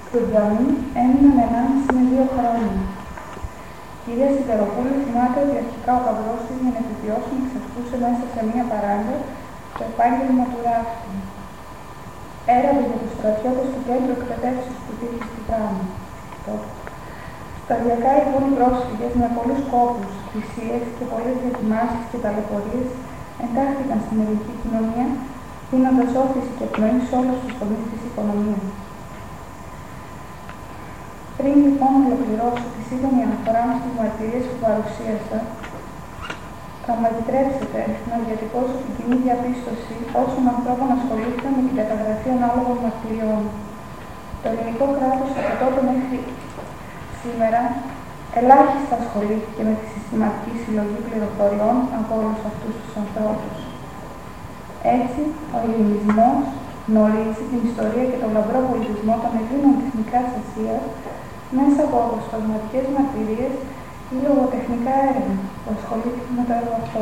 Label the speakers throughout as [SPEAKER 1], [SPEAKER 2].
[SPEAKER 1] του Τζαμί έμειναν 1,5 με 2 χρόνια. Η κυρία Σιδεροπούλου θυμάται ότι αρχικά ο γαμπρός της για να επιβιώσουν εξασκούσε μέσα σε μία παράγκα το επάγγελμα του ράφτη. Έραβε για τους στρατιώτες του κέντρου εκπαιδεύσεως που υπήρχε στη Δράμα. Σταδιακά λοιπόν οι πρόσφυγες με πολλούς κόπους, θυσίες και πολλές δοκιμάσεις και ταλαιπωρίες εντάχθηκαν στην ελληνική κοινωνία, δίνοντας όθηση και πνοή σε όλους τους τομείς της οικονομίας. Πριν λοιπόν ολοκληρώσω τη σύντομη αναφορά μου στις μαρτυρίες που παρουσίασα, θα μου επιτρέψετε να διατυπώσω την κοινή διαπίστωση όσων ανθρώπων ασχολήθηκαν με την καταγραφή ανάλογων μαρτυριών. Το ελληνικό κράτος από τότε μέχρι σήμερα ελάχιστα ασχολήθηκε με τη συστηματική συλλογή πληροφοριών από όλους αυτούς τους ανθρώπους. Έτσι, ο ελληνισμός γνωρίζει την ιστορία και τον λαμπρό πολιτισμό των Ελλήνων της Μικράς Ασίας μέσα από αποσπασματικές μαρτυρίες ή λογοτεχνικά έργα που ασχολήθηκαν με το έργο αυτό.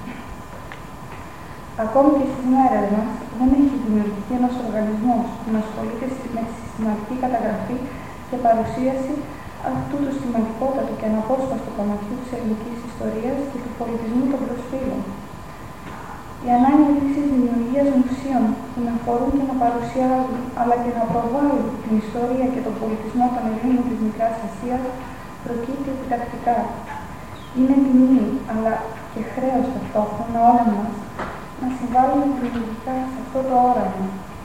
[SPEAKER 1] Ακόμη και στις μέρες μας δεν έχει δημιουργηθεί ένας οργανισμός που να ασχολείται με τη συστηματική καταγραφή και παρουσίαση αυτού του σημαντικότατου και αναπόσπαστου κομματιού της ελληνικής ιστορίας και του πολιτισμού των προσφύγων. Η ανάγκη της δημιουργίας μουσείων που να αφορούν και να παρουσιάζουν, αλλά και να προβάλλουν την ιστορία και τον πολιτισμό των Ελλήνων της Μικράς Ασίας προκύπτει επιτακτικά. Είναι τιμή, αλλά και χρέος ταυτόχρονα όλων μας να συμβάλλουμε δημιουργικά σε αυτό το όραμα.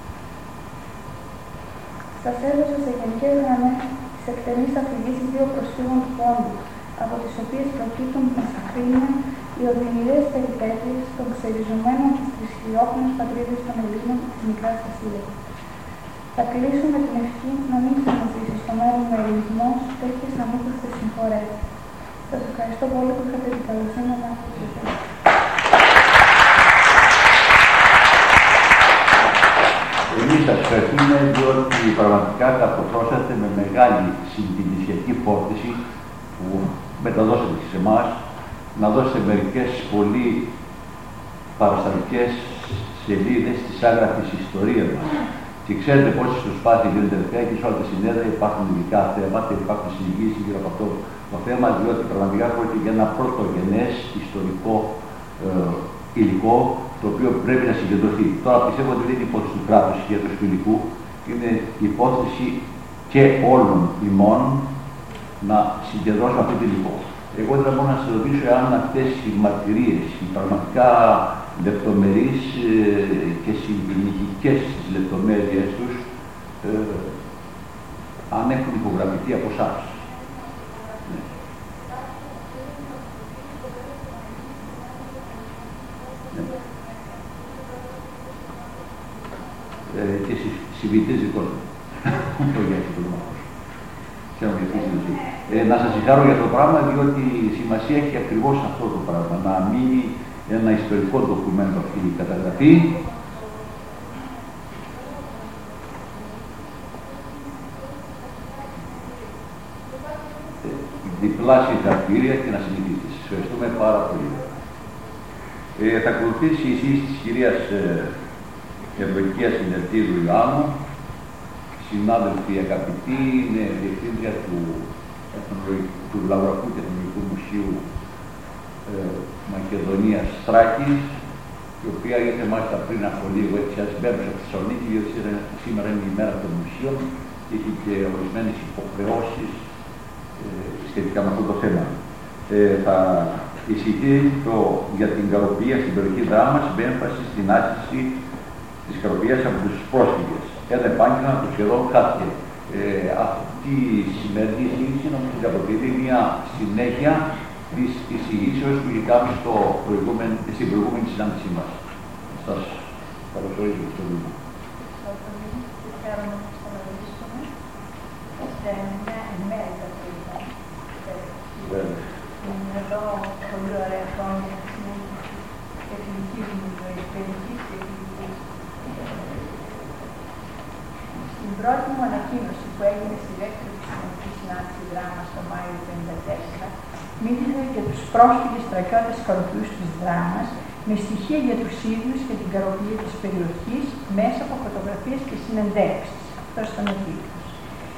[SPEAKER 1] Σας έδωσα σε γενικές γραμμές τις εκτενείς αφηγήσεις 2 προσφύγων του Πόντου, από τις οποίες προκύπτουν μέσα χρόνια οι οδυνηρές περιπέτειες των ξεριζωμένων της θρησκειόφωνης πατρίδας των Ελλήνων της Μικράς Ασίας. Θα κλείσω με την ευχή να μην ξαναζήσει στο μέλλον ο ελληνισμός τέτοιες ανήκουστες συγχωρέσεις. Σας ευχαριστώ πολύ που είχατε την καλοσύνη να ακούσετε.
[SPEAKER 2] Εμείς σας ευχαριστούμε διότι πραγματικά κατορθώσατε με μεγάλη συγκινησιακή φόρτιση που μεταδώσατε σε εμάς να δώσετε μερικές πολύ παραστατικές σελίδες της άγραφης ιστορίας μας. Και ξέρετε πόσες προσπάθειες γίνονται τελευταία και σε όλα τα συνέδρια υπάρχουν ειδικά θέματα, υπάρχουν συζητήσεις γύρω από αυτό το θέμα, διότι πραγματικά πρόκειται για ένα πρωτογενές ιστορικό υλικό το οποίο πρέπει να συγκεντρωθεί. Τώρα πιστεύω ότι δεν είναι υπόθεση του κράτους και του υλικού, είναι υπόθεση και όλων ημών να συγκεντρώσουμε αυτό το υλικό. Εγώ δεν μπορώ να σας ρωτήσω αν αυτές οι μαρτυρίες, οι πραγματικά λεπτομερείς και συγκινητικές στις λεπτομέρειες τους, αν έχουν υπογραφηθεί από εσάς. Και συμβητές δικός μου. Να σας συγχαρώ για το πράγμα, διότι σημασία έχει ακριβώς αυτό το πράγμα. Να μείνει ένα ιστορικό ντοκουμέντο αυτή η καταγραφή. Διπλά συγχαρητήρια και να συνεχίσετε. Σας ευχαριστούμε πάρα πολύ. Θα ακολουθήσει η εισήγηση της κυρίας Ευλογία Συνετήρου Ιωάννου, συνάδελφοι αγαπητοί, είναι διευθύντρια του Λαογραφικού και Εθνικού Μουσείου Μακεδονίας Θράκης, η οποία ήρθε μάλιστα πριν από λίγο έτσι ασμπέμψε από τη Θεσσαλονίκη, διότι σήμερα είναι η μέρα των μουσείων και έχει και ορισμένες υποχρεώσεις σχετικά με αυτό το θέμα. Θα εισηγηθεί για την καροποιία στην περιοχή Δράμας με έμφαση στην άσκηση της καροποιίας από τους πρόσφυγες. Ένα επάγγελμα που σχεδόν χάθηκε. Αυτή η σημερινή εισήγηση νομίζω ότι αποτελεί μια συνέχεια της εισηγήσεως που είχαμε στην προηγούμενη συνάντησή μας. Σας καλωσορίζω στο βήμα.
[SPEAKER 3] Είναι εδώ πολύ ωραία χρόνια τεχνικής μου περιοχής και τεχνικής. Στην πρώτη μου ανακοίνωση που έγινε στη δεύτερη συναντική συνάντηση Δράμας το Μάιο του 1954, μίλησε για τους πρόσφυγες στρατιώτες καροποιούς της Δράμας με στοιχεία για τους ίδιους και την καροποιία της περιοχής μέσα από φωτογραφίες και συνεντεύξεις. Αυτός ήταν ο τίτλος.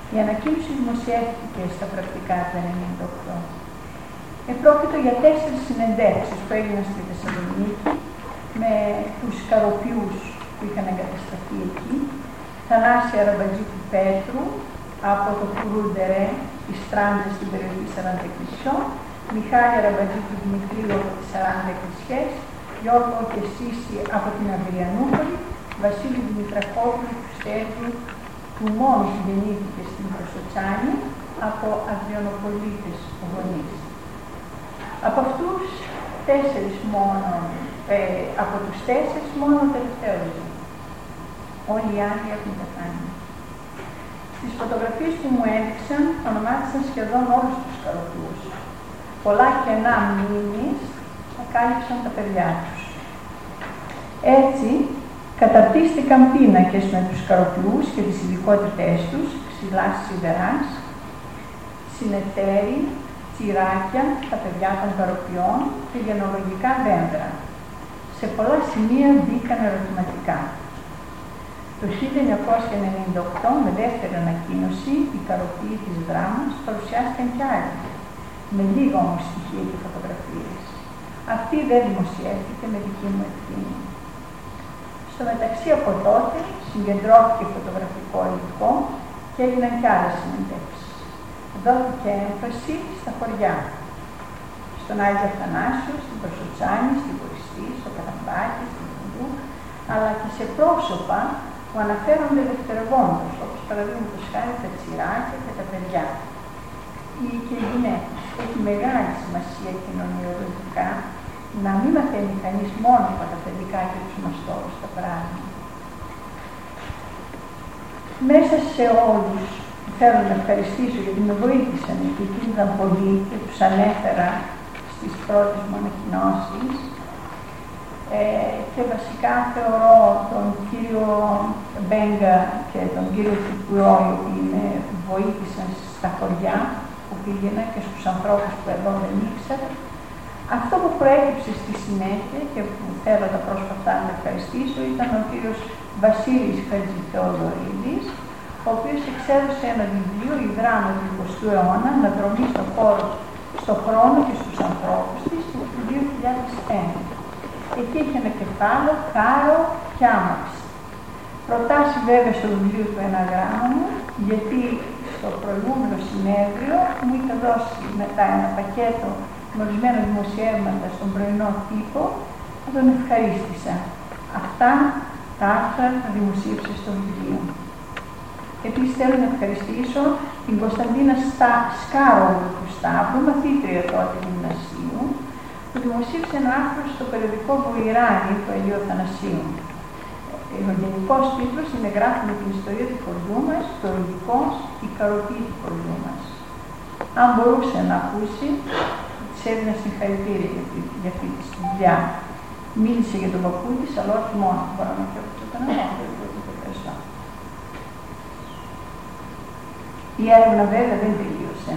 [SPEAKER 3] Η ανακοίνωση δημοσιεύτηκε στα πρακτικά του 1998. Επρόκειτο για 4 συνεντεύξεις που έγιναν στη Θεσσαλονίκη με τους Καροποιούς που είχαν εγκατασταθεί εκεί, Θανάση Αραμπατζή του Πέτρου από το Κουρούντερε, τις Τράντες στην περιοχή 40 Εκκλησιών, Μιχάλη Αραμπατζή του Δημητρίου από τις 40 Εκκλησιές, Γιώργο και Σύση από την Αδριανούπολη, Βασίλη Δημητρακόπουλου του Στέργιου, του μόνου που γεννήθηκε στην Προσοτσάνη, από Αδριανοπολίτες γονείς. Από αυτούς 4 μόνο, από τους 4 μόνο ο τελευταίος ζει. Όλοι οι άλλοι έχουν πεθάνει. Στις φωτογραφίες που μου έδειξαν, ονομάτισαν σχεδόν όλους τους Καροποιούς. Πολλά κενά μνήμης ακάλυψαν τα παιδιά τους. Έτσι, καταρτίστηκαν πίνακες με τους Καροποιούς και τις ειδικότητές τους, ξυλάς σιδεράς, συνεταίροι, τσιράκια, τα παιδιά των Καροποιών και γενολογικά δέντρα. Σε πολλά σημεία μπήκαν ερωτηματικά. Το 1998, με δεύτερη ανακοίνωση, οι Καροποιοί της δράμας παρουσιάστηκαν κι άλλοι, με λίγα όμως στοιχεία και φωτογραφίες. Αυτή δεν δημοσιεύτηκε με δική μου ευθύνη. Στο μεταξύ από τότε συγκεντρώθηκε φωτογραφικό υλικό και έγιναν κι άλλες συνεντεύξεις. Δόθηκε έμφαση στα χωριά. Στον Άγιο Αθανάσιο, στην Προσοτσάνη, στην Κοριστή, στο Καραμπάκι, στην Βουλού, αλλά και σε πρόσωπα που αναφέρονται δευτερευόντως, όπως παραδείγματος χάρη τα τσιράκια και τα παιδιά. Ή και οι γυναίκες. Έχει μεγάλη σημασία κοινωνιολογικά να μην μαθαίνει κανείς μόνο από τα παιδικά και τους μαστόρους τα πράγματα. Μέσα σε όλους θέλω να ευχαριστήσω γιατί με βοήθησαν και ήταν πολλοί και τους ανέφερα στις πρώτες μου ανακοινώσεις. Και βασικά θεωρώ τον κύριο Μπέγκα και τον κύριο Φουκουρόη που με βοήθησαν στα χωριά που πήγαινα και στους ανθρώπους που εδώ δεν ήξερα. Αυτό που προέκυψε στη συνέχεια και που θέλω τα πρόσφατα να ευχαριστήσω ήταν ο κύριος Βασίλης Χατζηθεοδωρίδης, ο οποίος εξέδωσε ένα βιβλίο, «Η δράμα του 20ου αιώνα, αναδρομή στον χρόνο και στους ανθρώπους της» του 2001. Εκεί είχε ένα κεφάλαιο, κάρο και άμαξη. Προτάσει βέβαια στο βιβλίο του ένα γράμμα μου, γιατί στο προηγούμενο συνέδριο μου είχε δώσει μετά ένα πακέτο με ορισμένα δημοσιεύματα στον πρωινό τύπο, θα τον ευχαρίστησα. Αυτά τα άρθρα θα δημοσίευσε στο βιβλίο. Επίσης θέλω να ευχαριστήσω την Κωνσταντίνα Σκάρογλου του Σταύρου, μαθήτρια τότε γυμνασίου, που δημοσίευσε ένα άρθρο στο περιοδικό Βοηράνη του Αγίου Αθανασίου. Ο γενικός τίτλος είναι «Γράφουμε την ιστορία του χωριού μας, το ορολογικός, η Καροποιή του χωριού μας». Αν μπορούσε να ακούσει, της έδινα συγχαρητήρια για αυτή τη δουλειά. Μίλησε για τον παππού της, αλλά όχι μόνο. Μπορώ να πει αυτό το ευχαριστώ. Η έρευνα βέβαια δεν τελείωσε.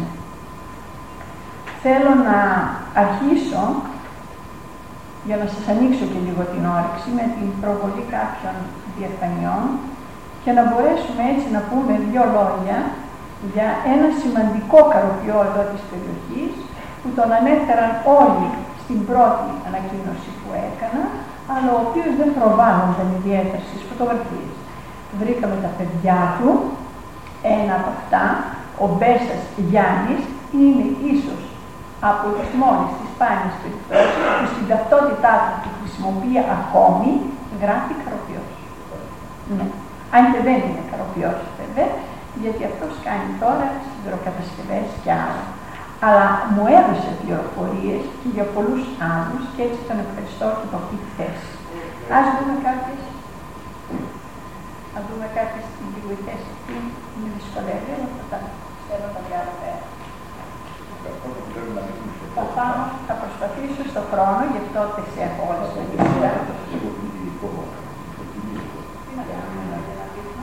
[SPEAKER 3] Θέλω να αρχίσω, για να σας ανοίξω και λίγο την όρεξη, με την προβολή κάποιων διαφανειών και να μπορέσουμε έτσι να πούμε 2 λόγια για ένα σημαντικό καροποιό εδώ της περιοχής, που τον ανέφεραν όλοι στην πρώτη ανακοίνωση που έκανα, αλλά ο οποίος δεν προβάλλονταν ιδιαίτερα στις φωτογραφίες. Βρήκαμε τα παιδιά του, ένα από αυτά, ο Μπέσας Γιάννης, είναι ίσως από τις μόλις τις σπάνιες περιπτώσεις που στην ταυτότητά του χρησιμοποιεί ακόμη, γράφει Καροποιός. Ναι. Αν και δεν είναι Καροποιός βέβαια, γιατί αυτός κάνει τώρα σιδηροκατασκευές και άλλα. Αλλά μου έδωσε πληροφορίες και για πολλούς άλλους και έτσι τον ευχαριστώ και από αυτή τη θέση. Ας δούμε κάποιες. Να δούμε κάποιες αντιγωγητές εκεί. Με δυσκολεύει, αλλά θα τα στέλνω τα διάλογα πέρα. Θα προσπαθήσω στον χρόνο, γι' αυτό δεν σε έχω όλες τις λίστα. Τι να κάνουμε να δείχνω.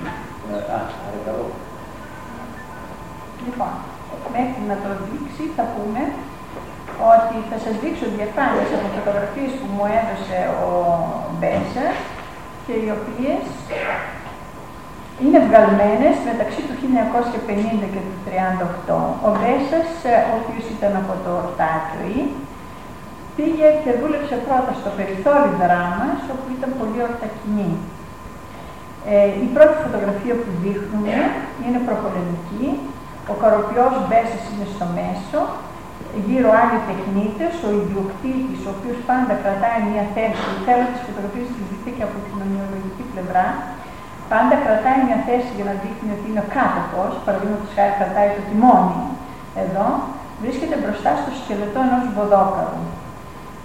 [SPEAKER 3] Λοιπόν, μέχρι να το δείξει θα πούμε ότι θα σας δείξω διαφάνειες από φωτογραφίες που μου έδωσε ο Μπέσας και οι οποίες είναι βγαλμένες μεταξύ του 1950 και του 1938. Ο Μπέσας, ο οποίος ήταν από το ορτάτζοι, πήγε και δούλεψε πρώτα στο περιθώριο δράμας, όπου ήταν πολύ ορτακινή. Η πρώτη φωτογραφία που δείχνουμε είναι προπολεμική. Ο Καροποιός Μπέσας είναι στο μέσο, γύρω άλλοι τεχνίτες, ο ιδιοκτήτης, ο οποίος πάντα κρατάει μια θέση, θέλω τις φωτογραφίες που δείτε και από την ονειρολογική πλευρά, πάντα κρατάει μια θέση για να δείχνει ότι είναι ο κάτοχος, παραδείγματος χάρη κρατάει το τιμόνι. Εδώ βρίσκεται μπροστά στο σκελετό ενός βοδόκαρου.